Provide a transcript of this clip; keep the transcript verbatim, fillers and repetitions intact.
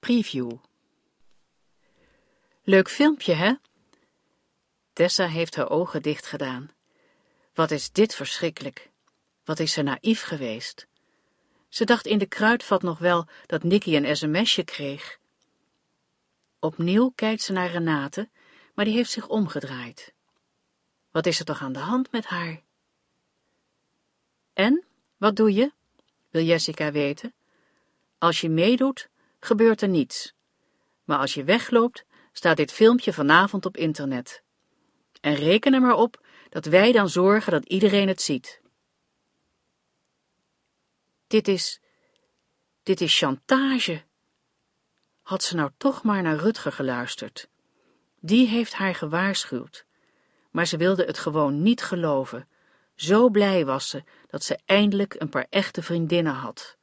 preview. Leuk filmpje, hè? Tessa heeft haar ogen dicht gedaan. Wat is dit verschrikkelijk? Wat is ze naïef geweest? Ze dacht in de kruidvat nog wel dat Nicky een sms'je kreeg. Opnieuw kijkt ze naar Renate, maar die heeft zich omgedraaid. Wat is er toch aan de hand met haar? En, wat doe je? Wil Jessica weten. Als je meedoet, gebeurt er niets. Maar als je wegloopt, staat dit filmpje vanavond op internet. En reken er maar op dat wij dan zorgen dat iedereen het ziet. Dit is, dit is chantage. Had ze nou toch maar naar Rutger geluisterd. Die heeft haar gewaarschuwd. Maar ze wilde het gewoon niet geloven. Zo blij was ze dat ze eindelijk een paar echte vriendinnen had.